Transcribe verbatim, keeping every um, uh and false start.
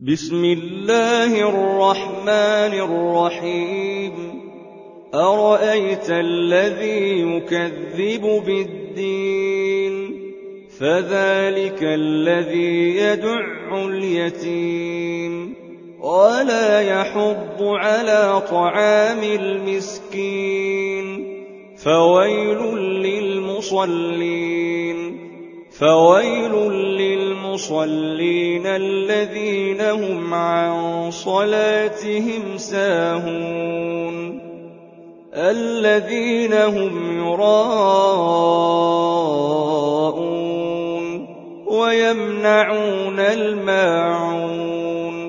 بسم الله الرحمن الرحيم أرأيت الذي يكذب بالدين فذلك الذي يدع اليتيم ولا يحض على طعام المسكين فويل للمصلين فويل للمصلين الذين هم عن صلاتهم ساهون الذين هم يراءون ويمنعون الماعون